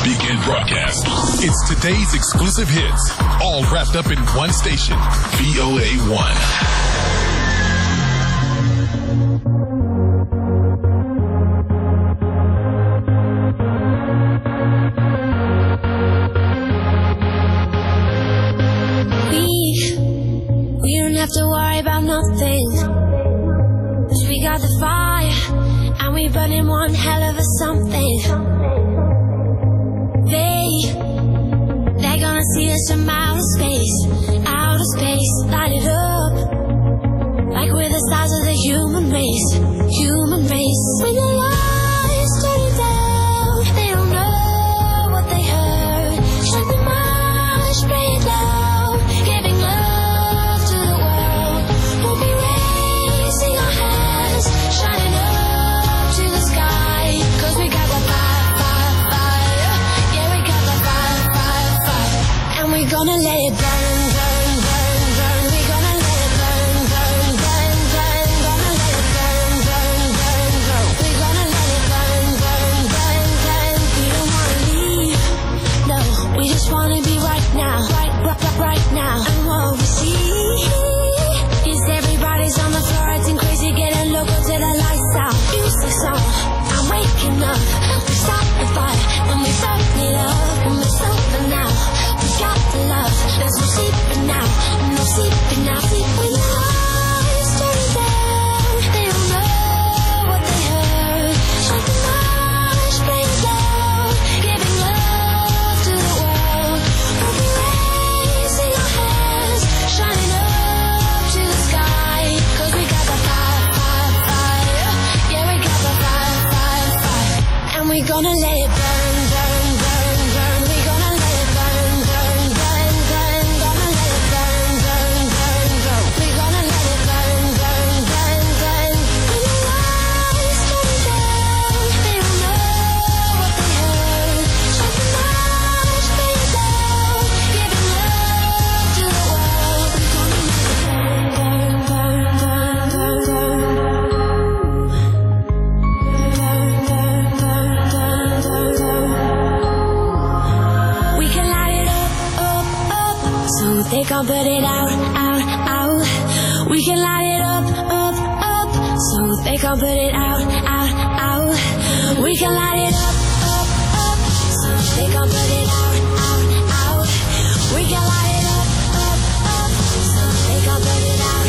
weekend broadcast. It's today's exclusive hits, all wrapped up in one station, VOA1. We don't have to worry about nothing. 'Cause we got the fire, and we burning one hell of a something. They're gonna see us from outer space, light it up, like we're the stars of the human race. When the lights turn down, they don't know what they heard. Shine the march, play it loud, giving love to the world. We'll be raising our hands, shining up to the sky. 'Cause we got the fire, yeah, we got the fire, and we're gonna let it burn. We're gonna let it burn. Gonna let it burn. We're gonna let it burn. We don't wanna leave, no, we just wanna be right now, right now. And what we see is everybody's on the floor acting crazy, getting loco till the lights out. Music song, I'm waking up. We stop the fire and we burn it up, and we're sober now. We got the love, there's no sleeping now, no sleeping now. When the lights turn down, they don't know what they heard. Shine the march, play it loud, giving love to the world. We'll be raising our hands, shining up to the sky. 'Cause we got the fire, yeah, we got the fire, and we're gonna let it burn. We're gonna let it burn. Gonna let it burn. We're gonna let it burn. When the lights turn down, they don't know what they heard. Shine the march, play it loud, giving love to the world. We're gonna let it burn. We can light it up, so they can't put it out. We can light it up, so they can't put it out. We can light it up, so they can't put it out. We can light it up, so they can't put it out.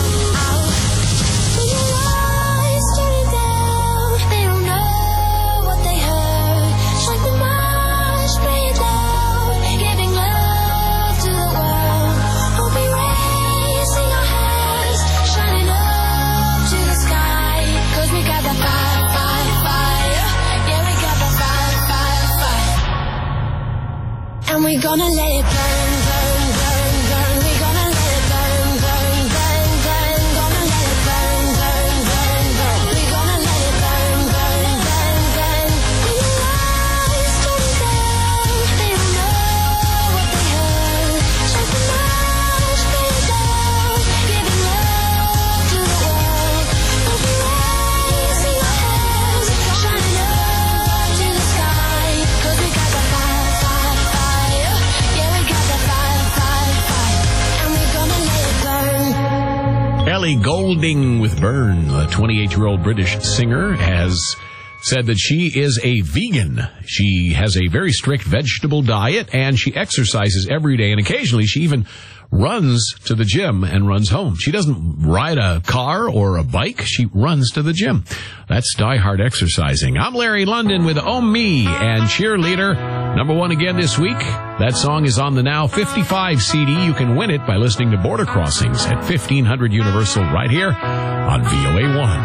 When the lights turn down, they don't know what they heard. Shine the march, play it loud, giving love to the world. We'll be raising our hands, shining up to the sky. 'Cause we got the fire, yeah, we got the fire, and we're gonna let it burn. We're gonna let it burn. Gonna let it burn. We're gonna let it burn. When the lights turn down, they don't know what they heard. Shine the march, play it loud, giving love to the world. We'll be raising our hands, shining up to the sky. 'Cause we got the fire, yeah, we got the fire, and we're gonna let it burn. Ellie Goulding with Burn. The 28-year-old British singer has said that she is a vegan. She has a very strict vegetable diet, and she exercises every day, and occasionally she even runs to the gym and runs home. She doesn't ride a car or a bike. She runs to the gym. That's diehard exercising. I'm Larry London with Oh Me and Cheerleader. Number one again this week. That song is on the Now 55 CD. You can win it by listening to Border Crossings at 1500 Universal right here on VOA1.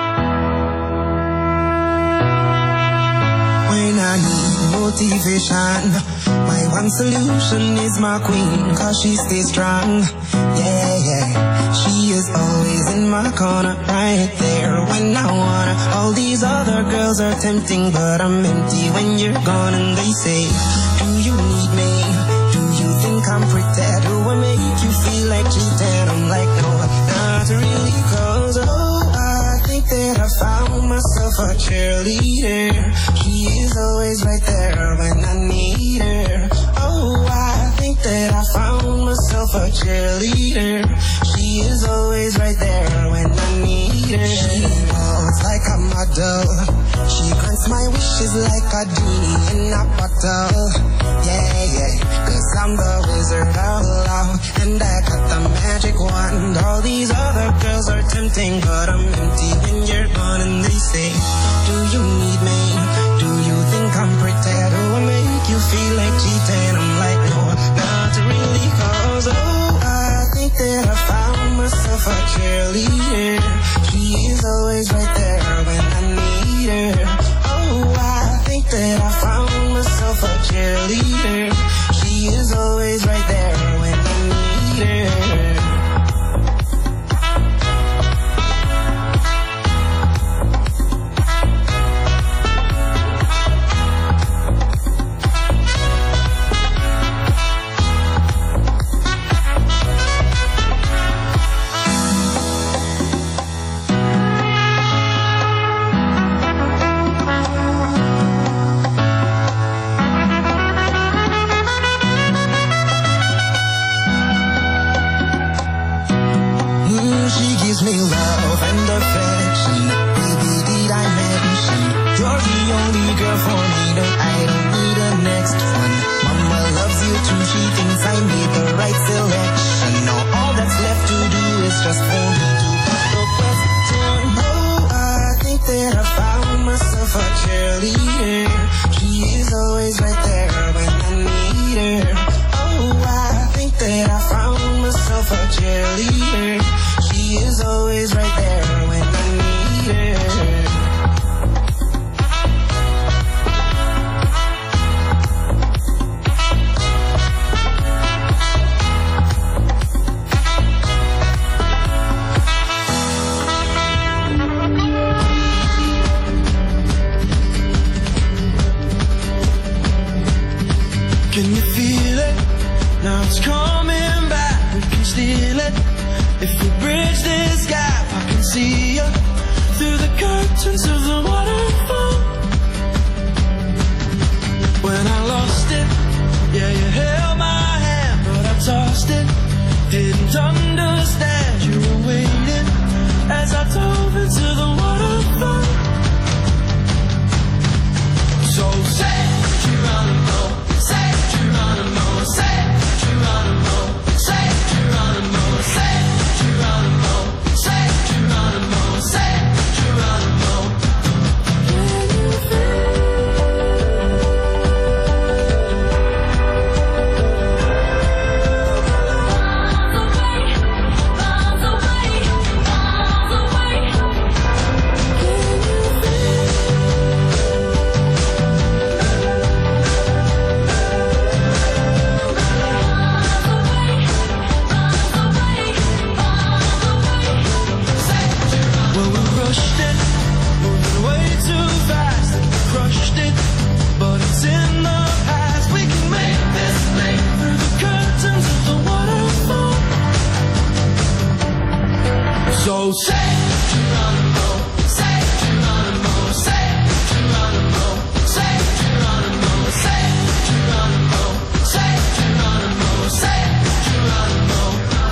When I need motivation, my one solution is my queen, 'cause she stays strong. Yeah. She is always in my corner, right there when I wanna. All these other girls are tempting, but I'm empty when you're gone. And they say, do you need me? Do you think I'm pretty? Do I make you feel like cheating? I'm like, no, not really, 'cause I think think that I found myself a cheerleader. She is always right there when I need her. Oh, I think that I found myself a cheerleader. She is always right there when I need her. She walks like a model. She grants my wishes like a genie in a bottle. Yeah, yeah, 'cause I'm the wizard of love, and I got the magic wand. All these other girls are tempting, but I'm empty when you're gone. And they say, do you need me? Do you think I'm pretty? Do I make you feel like cheating? I'm like, no, not really, 'cause oh, I think that I found myself a cheerleader. She is always right there when I need her. Oh, I think that I found myself a cheerleader. She is always right there when I need her. Me love and affection. Baby, did I mention you're the only girl for me? No, I don't need a next one. Mama loves you too. She thinks I made the right selection. Now all that's left to do is just for me to put the question. Oh, I think that I found myself a cheerleader. She is always right there when I need her. Oh, I think that I found myself a cheerleader. She is always right there when I need her. Can you feel it? Now it's coming back. We can steal it. If we bridge this gap, I can see you through the curtains of the waterfall. When I lost it, yeah, you held my hand, but I tossed it. Didn't understand you were waiting as I dove into the waterfall. So say Geronimo, say Geronimo, say Geronimo, say Geronimo, say Geronimo, say Geronimo, say Geronimo. So say Geronimo, say Geronimo, say Geronimo, say Geronimo, say Geronimo, say Geronimo, say Geronimo.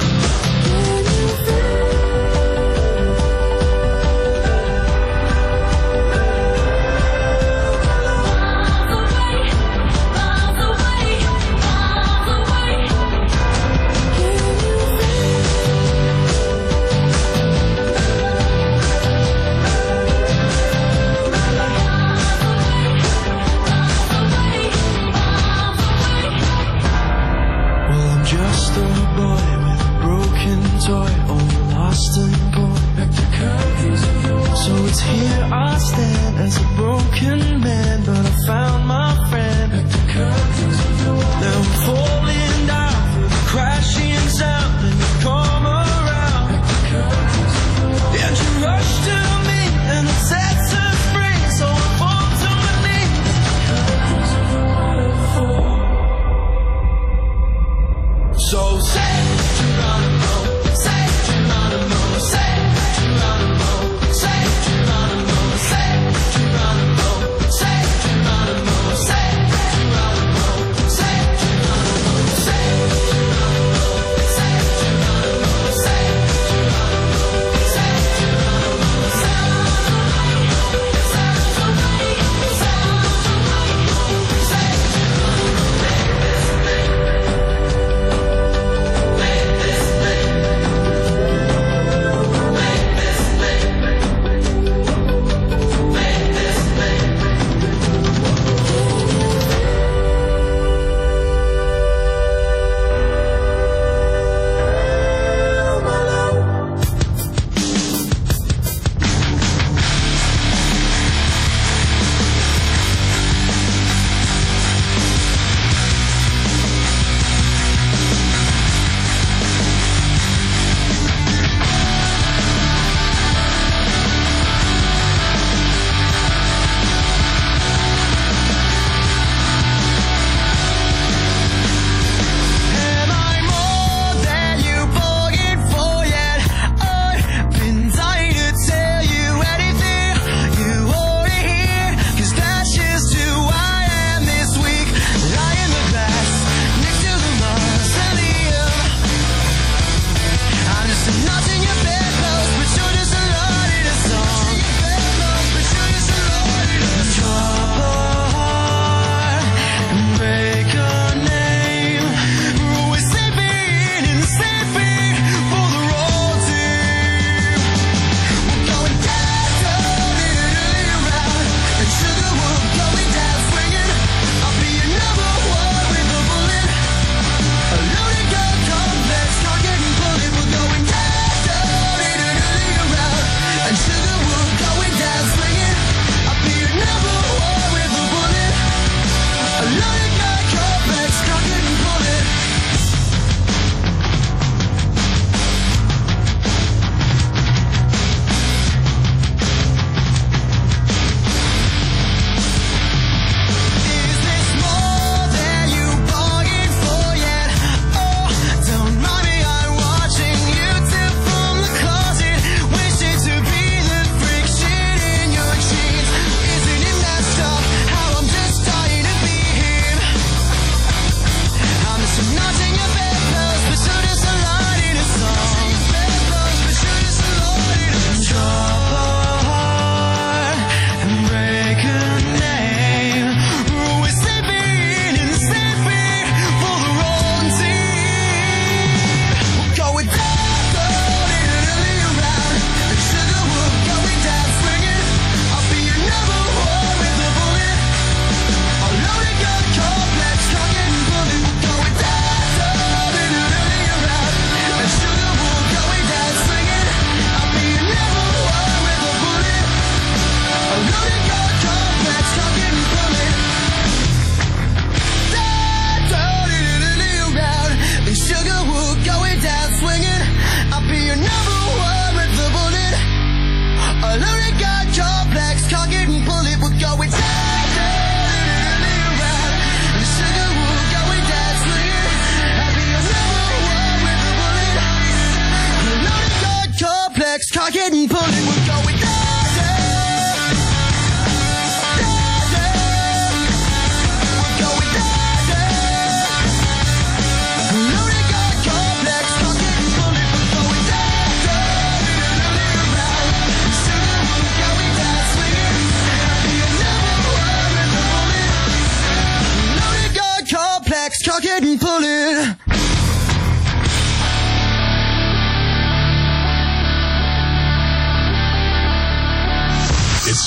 Just a boy with a broken toy, all lost and gone. So it's here I stand as a broken man, but I found my friend. Now I'm falling down with a crashing sound, and you come around, and you rush to me, and it sets us free. So I fall to my knees. So say Geronimo, say Geronimo, say Geronimo, say Geronimo.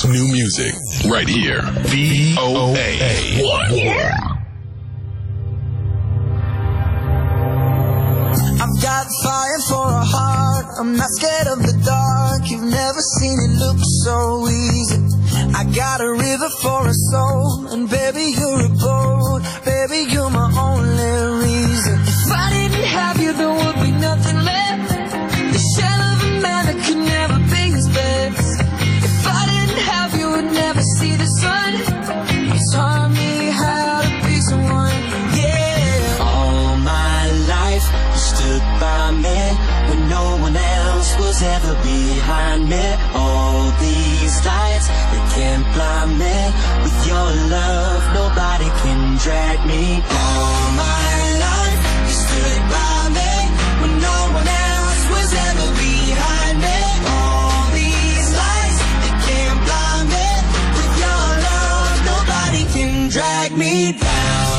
new music, right here. VOA1. I've got fire for a heart, I'm not scared of the dark. You've never seen it look so easy. I got a river for a soul, and baby you're a boat. Baby you're my only reason. If I didn't have you there would be nothing left. The shell of a man that could never be his best. If I didn't have you would never see the sun. You taught me how to be someone, yeah. All my life you stood by me when no one else was ever behind me. All these lights, they can't blind me. With your love, nobody can drag me down. All my life, you stood by me when no one else was ever behind me. All these lights, they can't blind me. With your love, nobody can drag me down.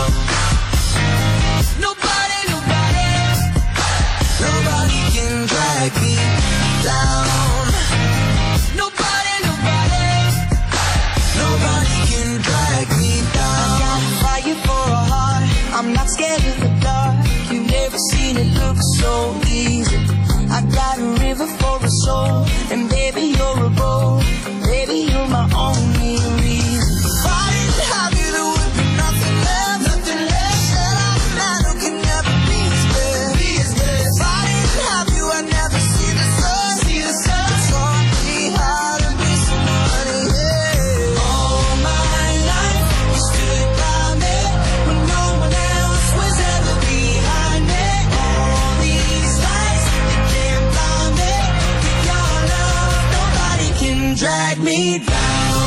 Nobody, nobody, nobody can drag me down. Nobody, nobody, nobody can drag me down. I got fire for a heart, I'm not scared of the dark. You've never seen it look so easy. I got a river for a soul, and baby you're a boat. Baby you're my only reason. If I didn't have you there would be nothing left. Nothing left. Said I'm a man who can never be his best. If I didn't have you I'd never see the sun. See the sun. You taught me how to be somebody, yeah. All my life you stood by me when no one else was ever behind me. All these lights, they can't blind me. With your love, nobody can drag me down.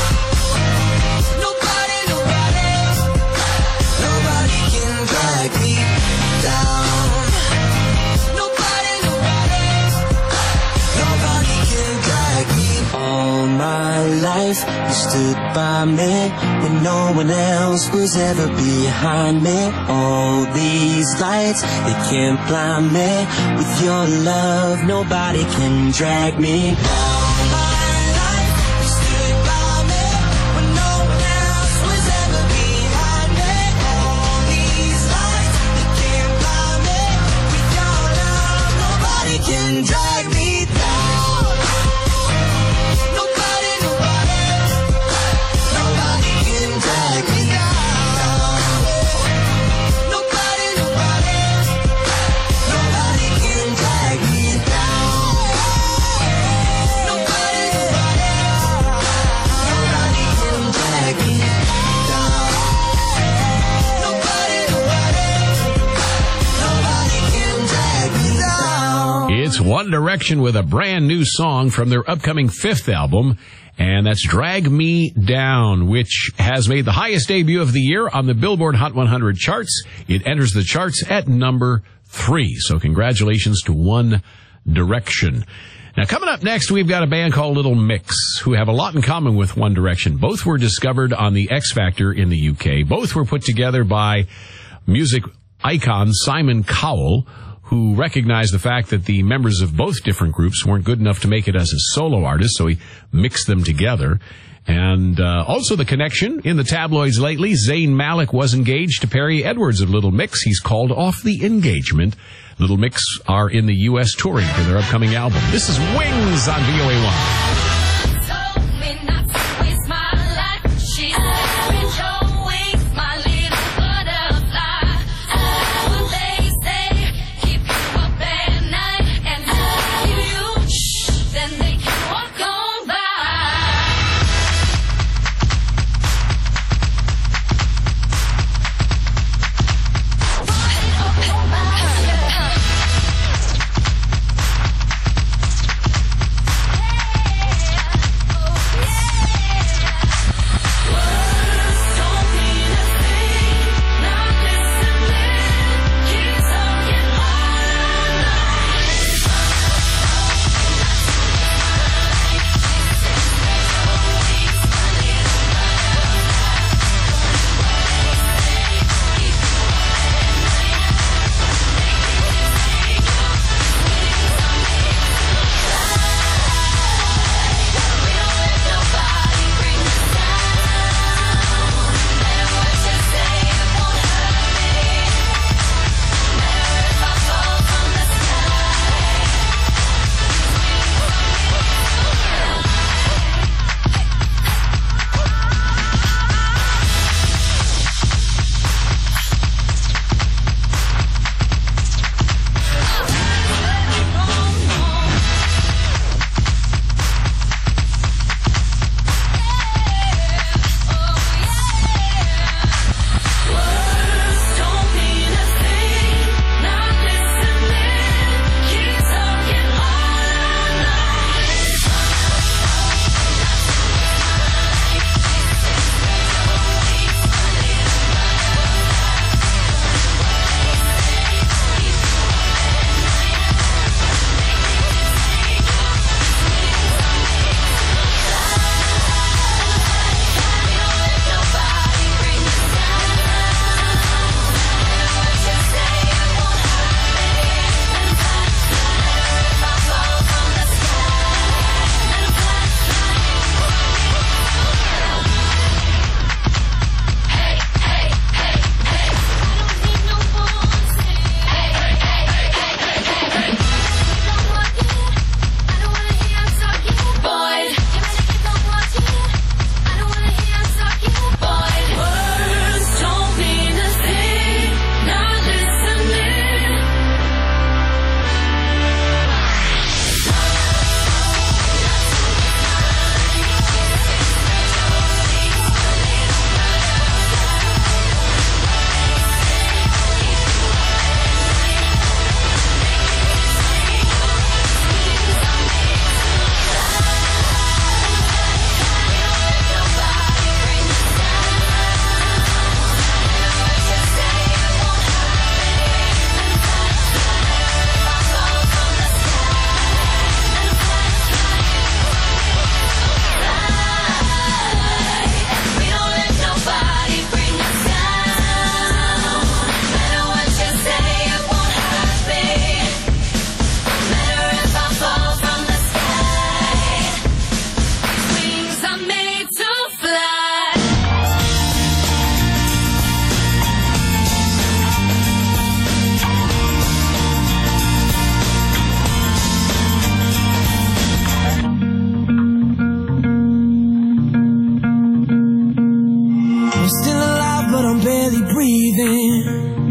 Nobody, nobody, nobody can drag me down. Nobody, nobody, nobody can drag me. All my life you stood by me when no one else was ever behind me. All these lights, they can't blind me. With your love, nobody can drag me down. Can drag me down. Nobody, nobody, nobody can drag me down. Nobody, nobody, nobody can drag me down. Nobody, nobody, nobody can drag me down. Nobody, nobody, nobody can drag me down. It's One Direction with a brand new song from their upcoming 5th album, and that's Drag Me Down, which has made the highest debut of the year on the Billboard Hot 100 charts. It enters the charts at number 3, so congratulations to One Direction. Now, coming up next, we've got a band called Little Mix, who have a lot in common with One Direction. Both were discovered on the X Factor in the UK. Both were put together by music icon Simon Cowell, who recognized the fact that the members of both different groups weren't good enough to make it as a solo artist, so he mixed them together. And also the connection in the tabloids lately, Zayn Malik was engaged to Perry Edwards of Little Mix. He's called off the engagement. Little Mix are in the U.S. touring for their upcoming album. This is Wings on VOA1. breathing.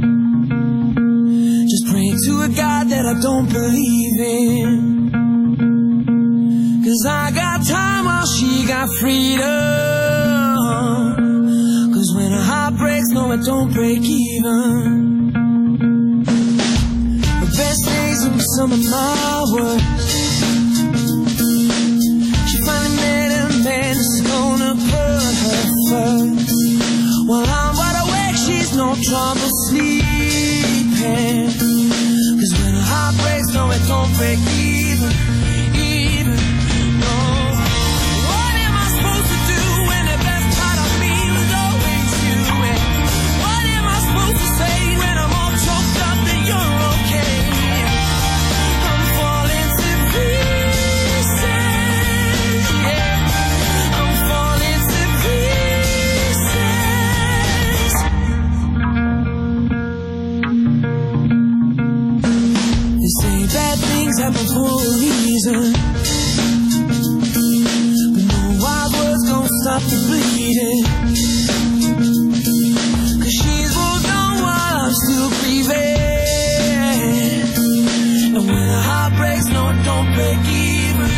Just praying to a God that I don't believe in. 'Cause I got time while she got freedom. 'Cause when a heart breaks, no, it don't break even. The best days will be some of my worst. She finally met a man that's gonna put her first. While I'm wide awake, she's no trouble sleeping. 'Cause when a heart breaks, no, it don't break even. No. What am I supposed to do when the best part of me was always you? And what am I supposed to say when I'm all choked up that you're okay? I'm falling to pieces, yeah. I'm falling to pieces. They say bad things happen for a reason, but no wild words gon' stop the bleeding. 'Cause she's moved on while I'm still grieving. And when a heart breaks, no, it don't break even.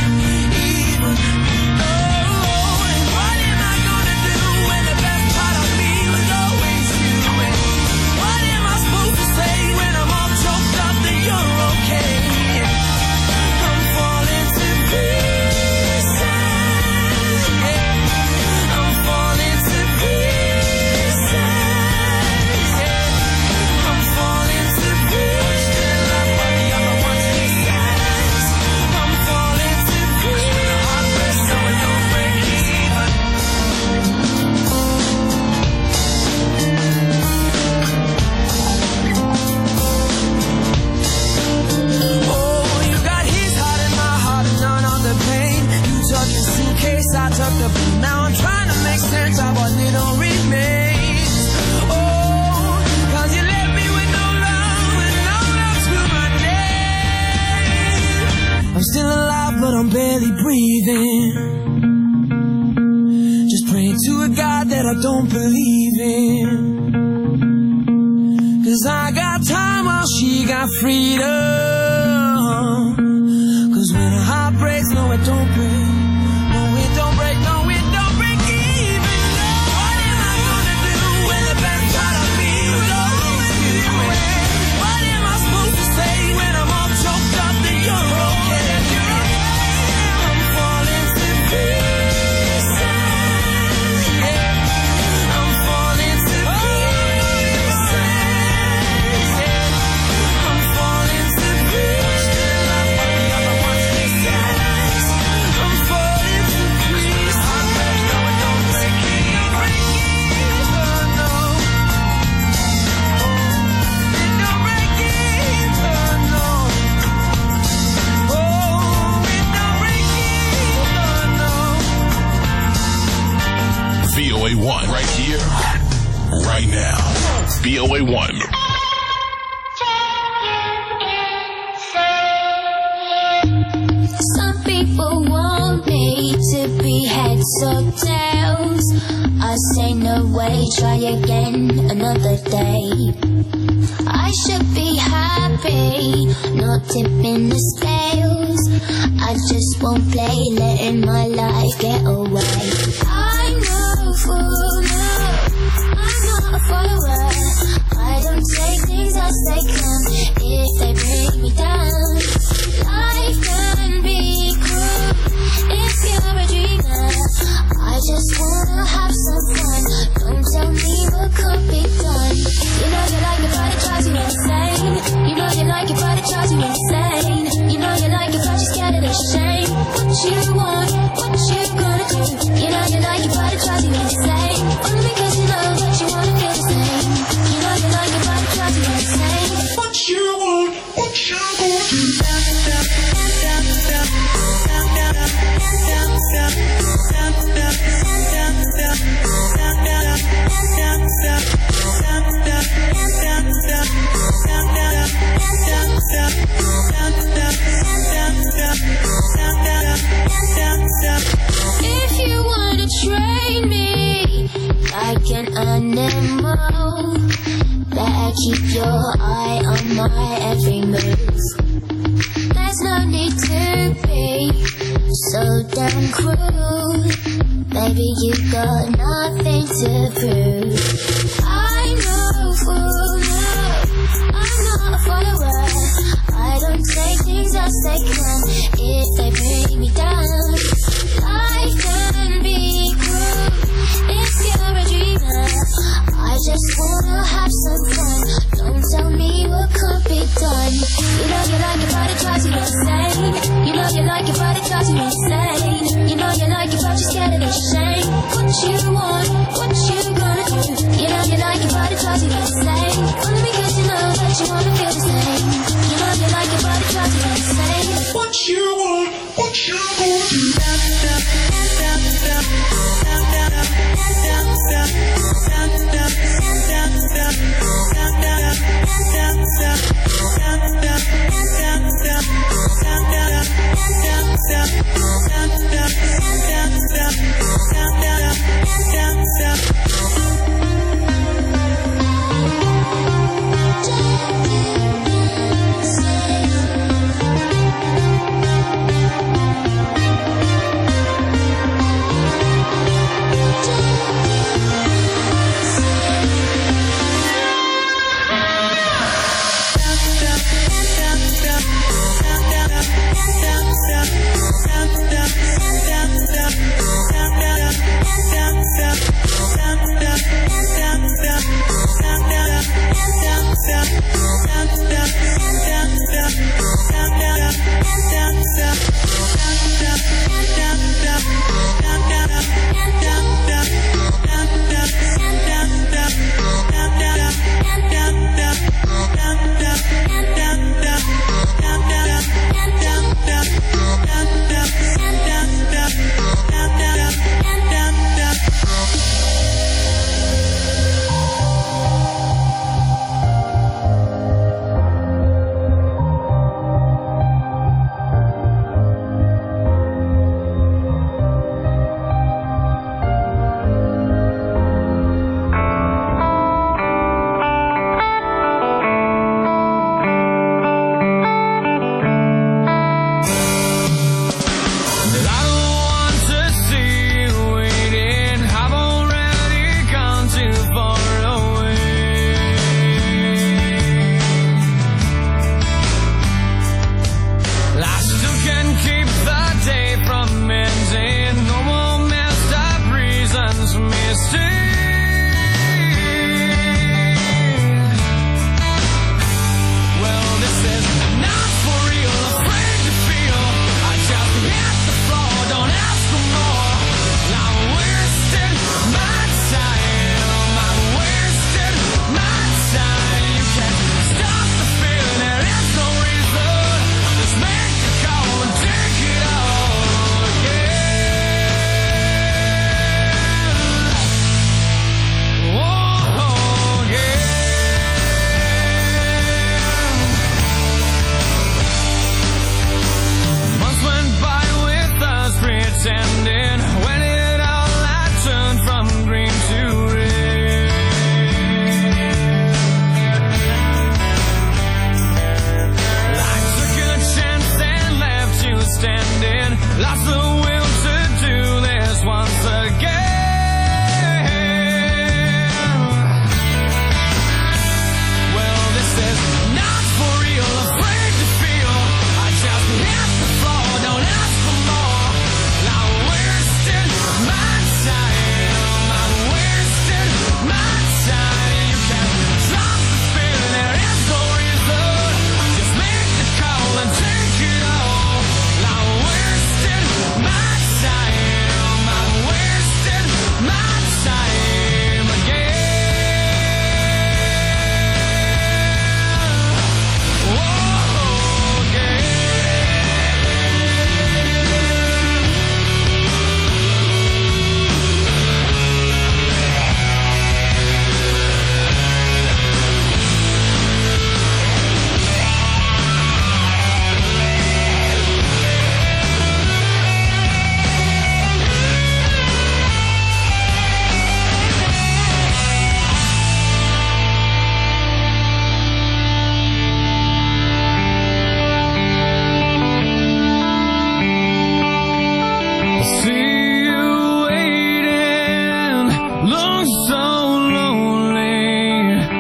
Oh, and what am I gonna do when the best part of me was always you? And what am I supposed to say when I'm all choked up that you're okay? I'm falling to pieces, yeah. I'm falling to pieces, yeah. I'm falling to pieces. Love by the other one's pieces. I'm falling to pieces. Heart breaks, so it don't break even. Oh, you got his heart and my heart and none of the pain. You took the suitcase, I took the blue. Now I'm trying to make sense of what little remains. Oh, 'cause you left me with no love and no love to my name. I'm still alive, but I'm barely breathing. Just praying to a God that I don't believe in. 'Cause I got time while she got freedom. 'Cause when a heart breaks, no, it don't break. No, it don't break, no, it don't break even. What am I gonna do when the best part of me was always you? What am I supposed to say when I'm all choked up that you're okay? I'm falling to pieces, yeah. I'm falling to pieces, yeah. I'm falling to pieces. Love by the other one's pieces. I'm falling to pieces. Heart breaks, no, it don't break even. No. It don't break even, no. Oh, it don't break even, no. VOA1 right here, right now. VOA1. Some people want me to be heads or tails. I say no way, try again another day. I should be happy, not tipping the scales. I just won't play, letting my life get away. I'm no fool, no, I'm not a follower. I don't take things as they come if they bring me down. Life can be cruel if you're a dreamer. I just wanna have some fun. Don't tell me what could be done. You know you like it, but it drives you insane. You know you like it, but it drives you insane. You know you like it, but you're scared of the shame. What you want, what you gonna do? You know you like it, but it drives you insane. Only because you know that you wanna feel the same. keep your eye on my every move. There's no need to be so damn cruel. Baby, you got nothing to prove. I'm no fool, no, I'm not a follower. I don't take things as they come if they bring me down. Life can be cruel if you're a dreamer. I just wanna have some fun. Don't tell me what could be done. You know you like it, but it drives you insane. You know you like it, but it drives you insane. You know you like it, but you're scared of the shame. What you want, what you gonna do? You know you like it, but it drives you insane. Only because you know that you wanna feel the same. You know you like it, but it drives you insane. What you want, what you gonna do?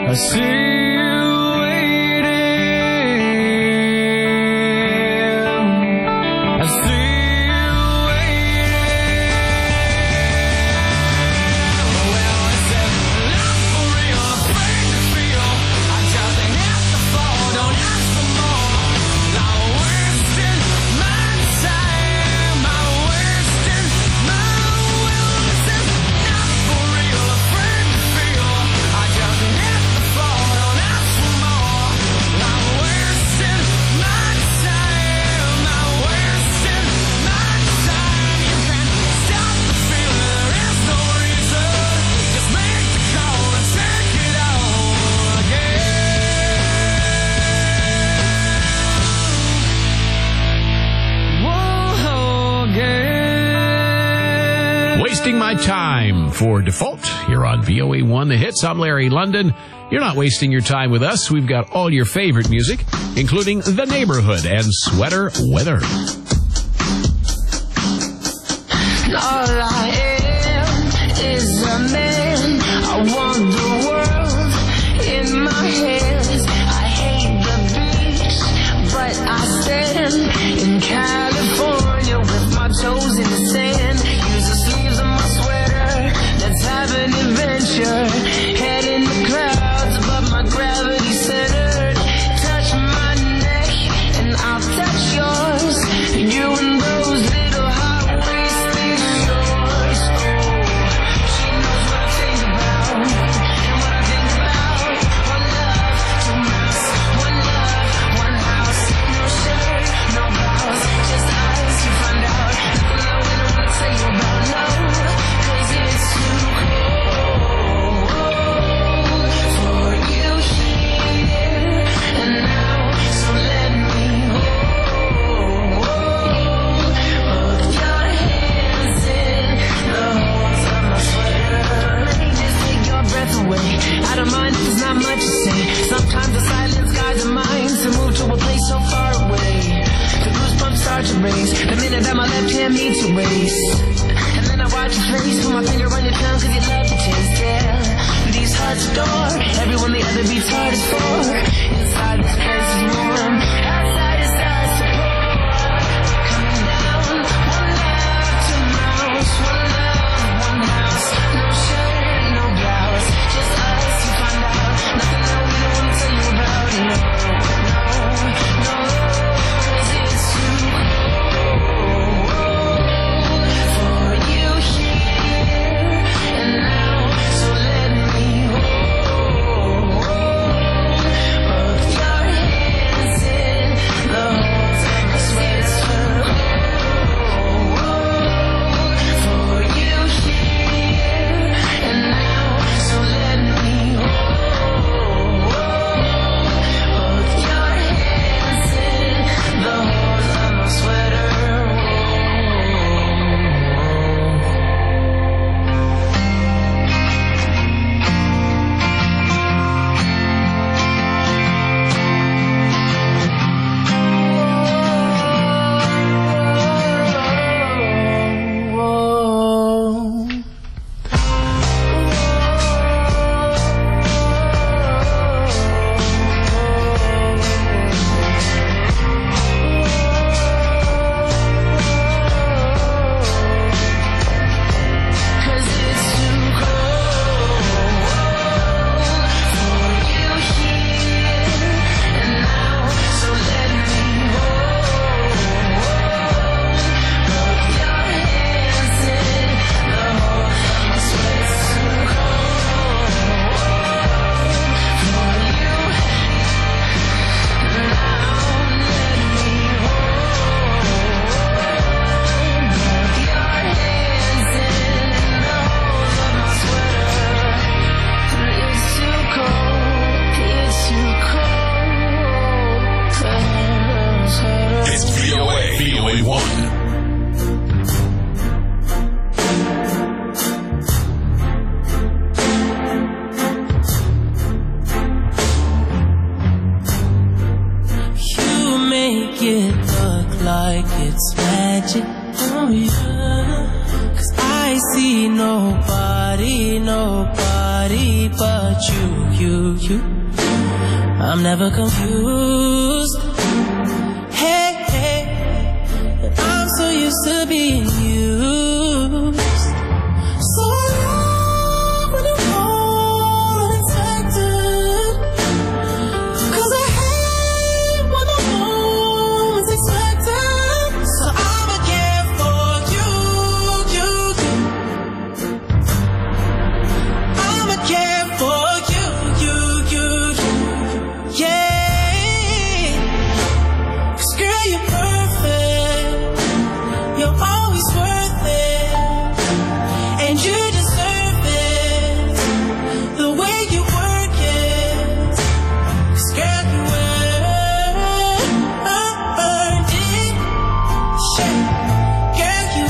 I see you waiting. I see you waiting. Well, I said, love for real, afraid to feel. I just ain't have to fall, don't ask for more. I'm wasting my time, I'm wasting my will. I said, love for real, afraid to feel. I just ain't have to fall, don't ask for more. I'm wasting my time, I'm wasting my time. You can't stop the feeling, there is no reason. Just make the call and take it all again. Whoa, again. Wasting My Time for Default here on VOA1 The Hits. I'm Larry London. You're not wasting your time with us. We've got all your favorite music, including The Neighborhood and Sweater Weather. All I am is a man. I want the world in my hands. I hate the beach, but I stand in California with my toes in the sand. Use the sleeves of my sweater. Let's have an adventure. Head in the clouds above my gravity centered. Touch my neck and I'll touch yours. You and those little high-waisted shorts. Oh, she knows what I think about and what I think about. One love, two mouths. One love, one house. No shirt, no blouse, just eyes to find out. Nothing that we don't want to tell you about, no, 'cause it's too cold for you here and now. So let me hold your hands in the holes of my sweater. Let me just take your breath away. Out of mind, there's not much to say. Sometimes the silence guides the mind to move to a place so far away. The goosebumps start to raise the minute that my left hand meets your waist. And then I watch your face, put my finger on your tongue 'cause you love to taste, yeah. These hearts adore everyone the other beats hard is for. Inside this place is warm, outside is stars to pour. Coming down, one love, two mouths. One love, one house. No shirt, no blouse, just us to find out. Nothing that we don't want to tell you about. No, no, 'cause it's too cold for you here and now. So let me hold your hands in the holes of my sweater. For you here and now. So let me hold your hands in the holes of my sweater. Cause it's too cold for you here and now. So let me hold your hands in the holes of my sweater. It's too cold for you now. Let me hold your hands in the holes of my sweater. It's too cold, it's too cold to handle sweater. It's VOA1. You make it look like it's magic, oh yeah. 'Cause I see nobody but you. I'm never confused. Hey, I'm so used to being used. So I love when you call unexpected. 'Cause I hate when the moment's expected. So I'ma care for you. I'ma care for you. Yeah. 'Cause girl, you're perfect. You're always worth it. And you deserve it. The way you work it. 'Cause girl, you earned it. Shit. Girl, you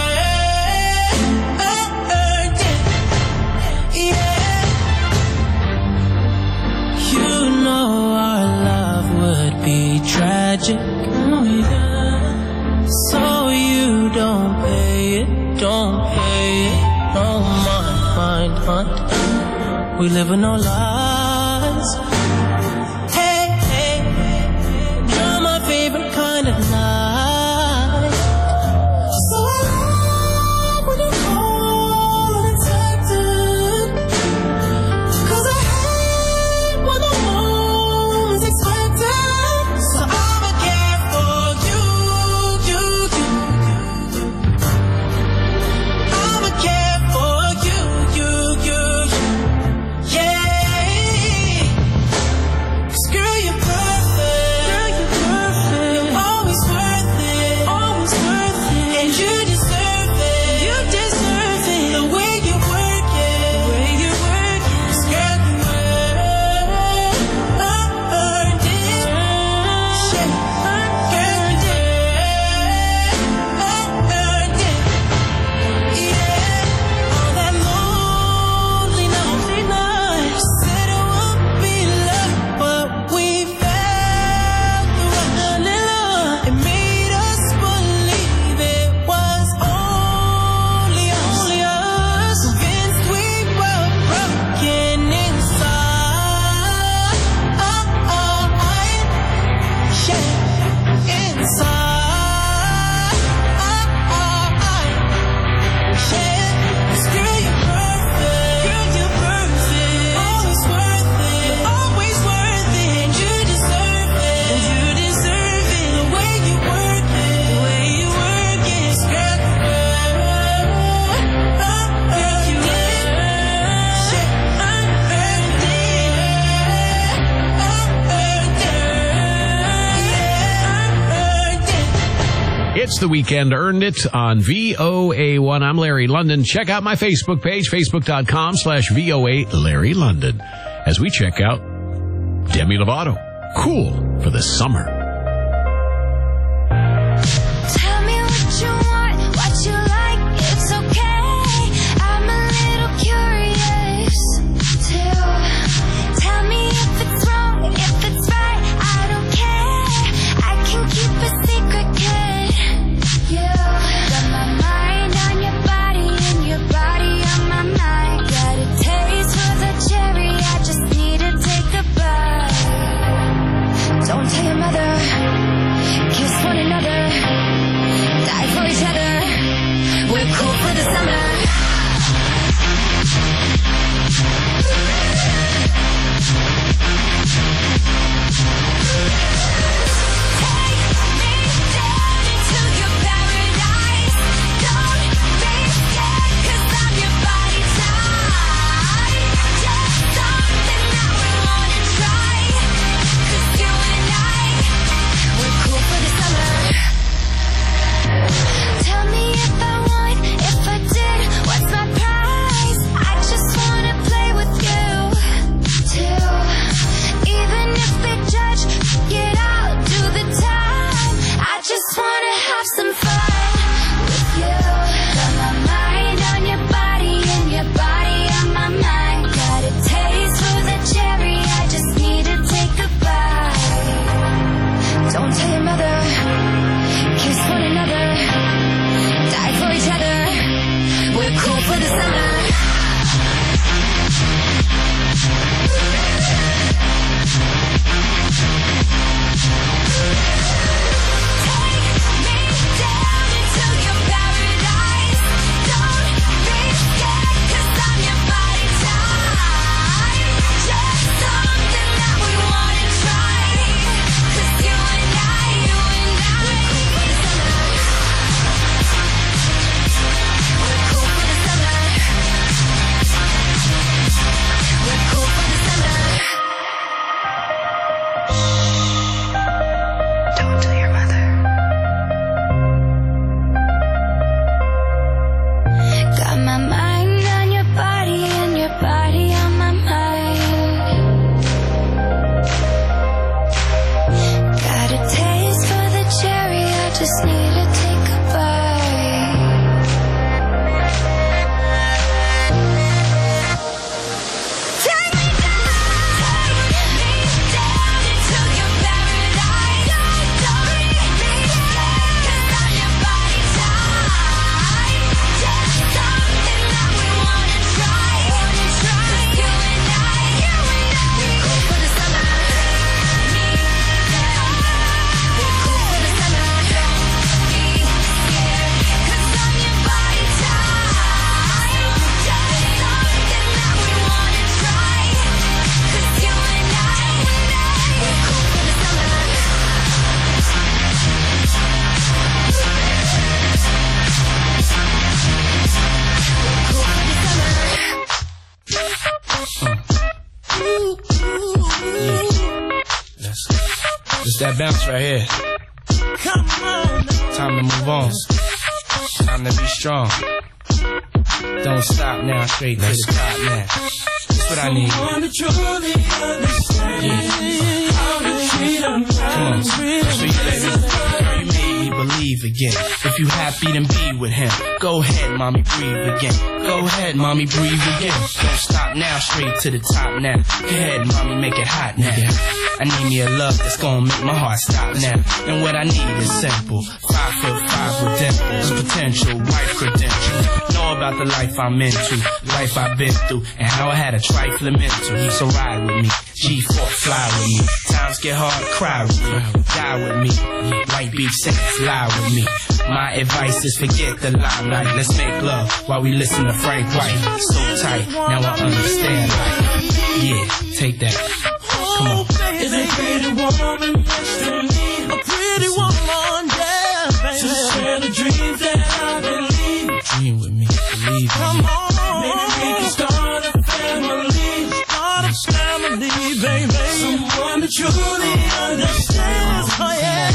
earned it. Yeah. You know our love would be tragic. Oh yeah. So you don't pay it. Don't mind. We live with no lies. Hey, you're my favorite kind of night. So I love when you call unexpected. 'Cause I hate when the moment's expected. So I'ma care for you. I'ma care for you. Yeah. 'Cause girl, you're perfect. You're always worth it. And you deserve it. The way you work it. 'Cause girl, you earned it. Shit. Girl, you earned it. Yeah. All that lonely night. Said it would be love, but we felt the rush. It made us believe it was only us. Convinced we were broken inside. Yeah. Inside. Yeah. 'Cause girl, you're perfect. Always worth it. And you deserve it. The way you work it. 'Cause girl, you It's the weekend, earned it on VOA1. I'm Larry London. Check out my Facebook page, facebook.com/VOA Larry London, as we check out Demi Lovato. Cool for the summer. Tell me what you want, what you like, it's okay. I'm a little curious too. Tell me if it's wrong, if it's right, I don't care. I can keep a secret, kid. You got my mind on your body and your body on my mind. Got a taste for the cherry, I just need to take a bite. Don't tell your mother It's that bounce right here. Come on. Time to move on. Time to be strong. Don't stop now, straight to the top now. That's what I need. Come on, sweet baby. Girl, you made me believe again. If you happy, then be with him. Go ahead, mommy, breathe again. Go ahead, mommy, breathe again. Don't stop now, straight to the top now. Go ahead, mommy, make it hot now. I need me a love that's gonna make my heart stop now. And what I need is simple. 5'5" with dimples, potential, white credentials. Know about the life I'm into, life I've been through, and how I had a trifling mental. So ride with me, G4, fly with me. Times get hard, cry with me, die with me. White beef saints, lie with me. My advice is forget the limelight. Let's make love while we listen to Frank White. So tight, now I understand life. Yeah, take that. Come on. Is a pretty woman next to me? A pretty woman, yeah, baby. To share the dreams that I believe. Dream with me, believe Come in me. on. Maybe we can start a family. Start a family, baby. Someone that truly understands. Oh, yeah,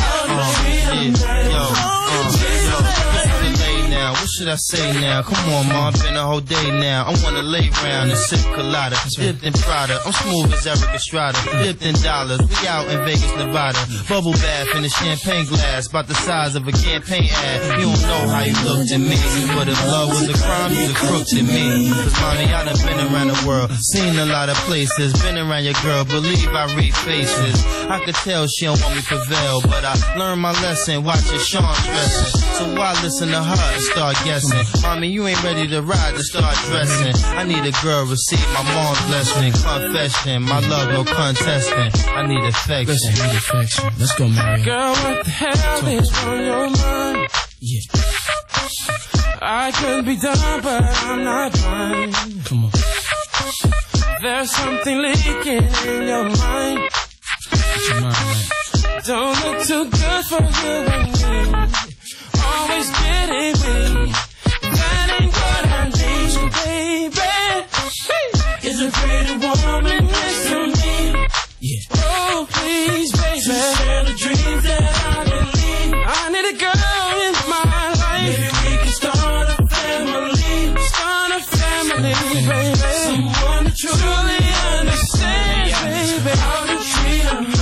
What should I say now? Come on, ma, been a whole day now. I wanna lay round and sip colada, dipped in Prada. I'm smooth as Eric Estrada, dipped in dollars. We out in Vegas, Nevada. Bubble bath in a champagne glass, about the size of a campaign ad. You don't know how you looked at me, but if love was a crime, you'd have crooked at me. Cause mommy, I done been around the world, seen a lot of places, been around your girl, believe I read faces. I could tell she don't want me to prevail, but I learned my lesson, watching Sean stressing. So why listen to her and start guessing? Mommy, you ain't ready to ride to start dressing. I need a girl, receive my mom's blessing. Confession, my love, no contesting. I need affection. Let's go, Mary. Girl, what the hell is on your mind? Yeah. I could be done, but I'm not blind. Come on. There's something leaking in your mind. Get your mind right. Don't look too good for you and me. Always getting weak. That ain't what I need, baby. Is a pretty woman next to me? Yeah. Oh, please, baby. To share the dreams that I believe. I need a girl in my life. Maybe we can start a family. Start a family, baby. Someone that truly understands, baby. How to treat a man.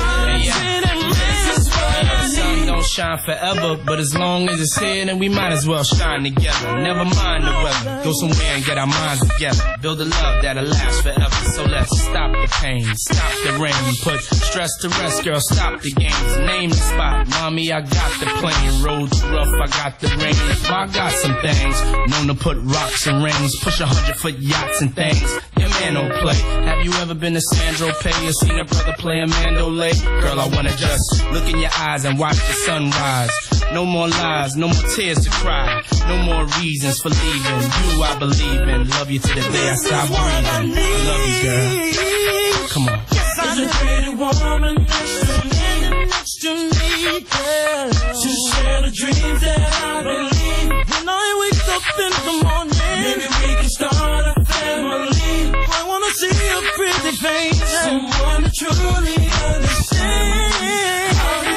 Sun don't shine forever, but as long as it's here, then we might as well shine together. Never mind the weather, go somewhere and get our minds together. Build a love that'll last forever. So let's stop the pain, stop the rain, put stress to rest, girl, stop the games. Name the spot, mommy, I got the plane. Roads rough, I got the rain. I got some things, known to put rocks and rings, push 100-foot yachts and things. Your man don't play. Have you ever been to Sandro Pay or seen a brother play a Mandolay? Girl, I wanna just look in your eyes and watch the sunrise. No more lies, no more tears to cry. No more reasons for leaving. You I believe in. Love you to the day I stop breathing. I love you, girl. Come on. Yes, I'm a pretty woman next to me, girl. To share the dreams that I believe. When I wake up in the morning, maybe we can start a family. I wanna see a pretty face, someone that truly understands.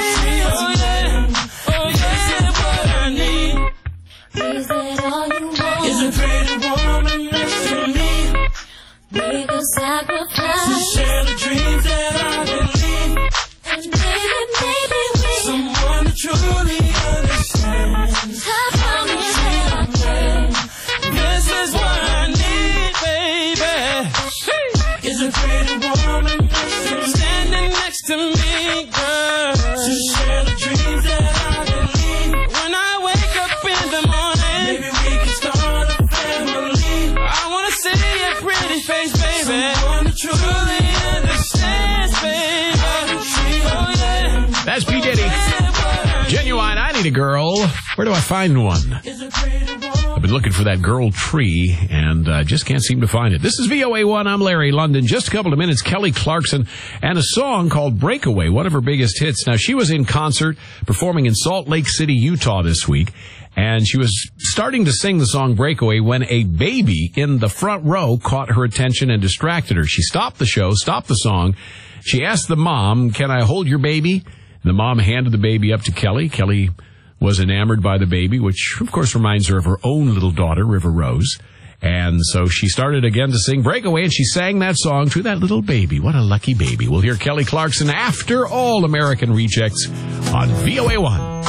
Is that all you want? Is a pretty woman next to me? Make a sacrifice. To share the dreams that I believe. And maybe we someone that truly understands. have promised that I can. This is what I need, baby. Is a pretty woman next to me? Standing next to me, girl. To share the dreams that I believe. When I wake up in the morning, maybe we can start a family. I wanna see your pretty face, baby. Someone that truly understands, baby. Oh, yeah. That's P. Diddy. Genuine, I Need a Girl. Where do I find one? I've been looking for that girl tree and just can't seem to find it. This is VOA1. I'm Larry London. Just a couple of minutes, Kelly Clarkson and a song called Breakaway, one of her biggest hits. Now, she was in concert performing in Salt Lake City, Utah this week, and she was starting to sing the song Breakaway when a baby in the front row caught her attention and distracted her. She stopped the show, stopped the song. She asked the mom, "Can I hold your baby?" The mom handed the baby up to Kelly. Kelly was enamored by the baby, which, of course, reminds her of her own little daughter, River Rose. And so she started again to sing Breakaway, and she sang that song to that little baby. What a lucky baby. We'll hear Kelly Clarkson after All American Rejects on VOA1.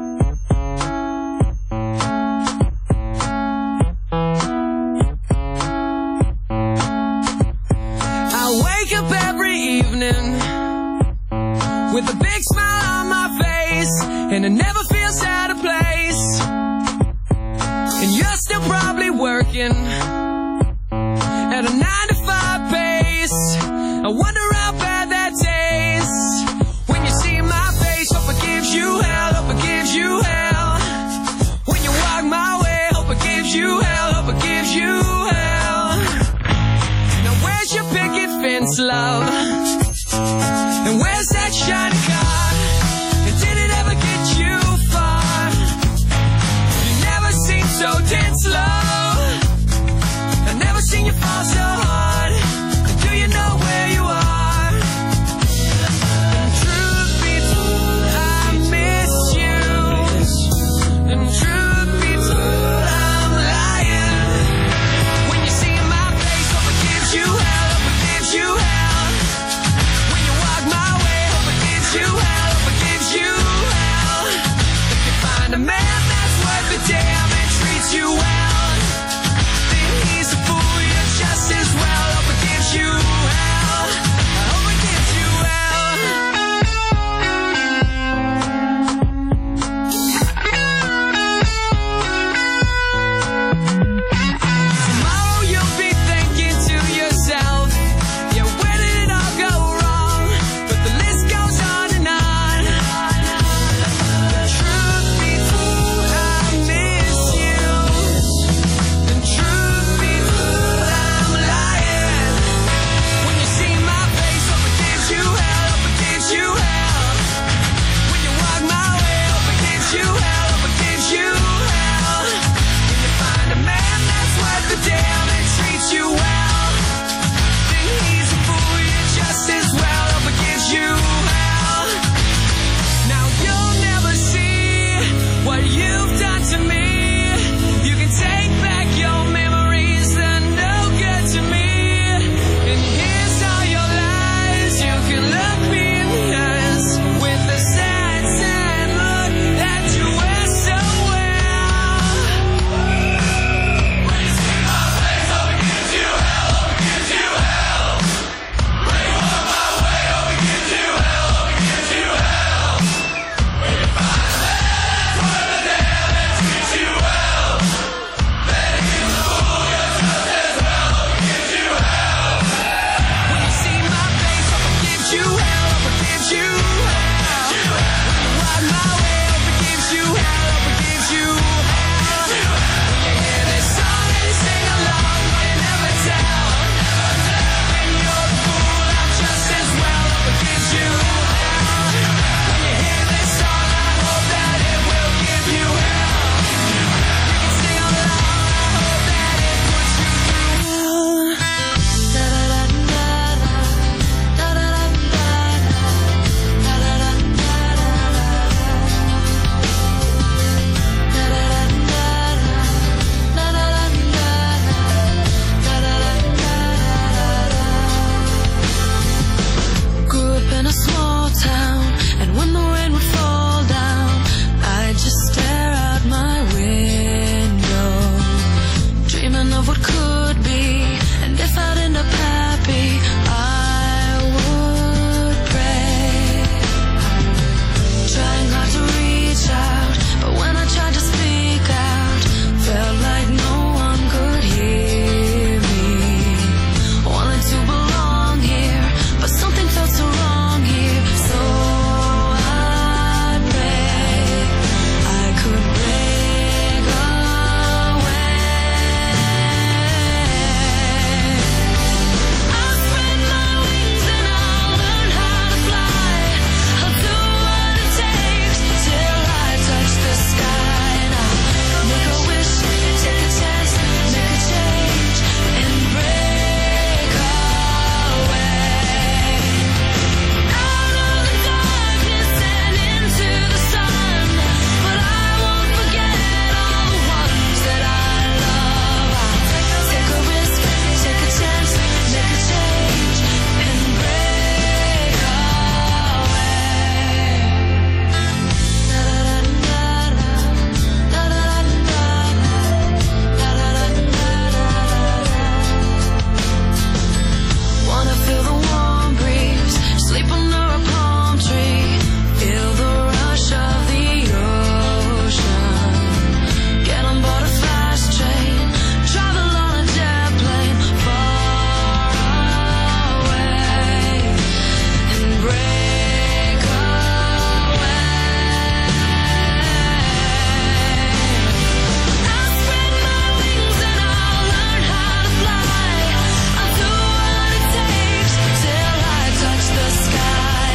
I wake up every evening with a big smile on my face, and I never feel out of place. And you're still probably working at a 9-to-5 pace. I wonder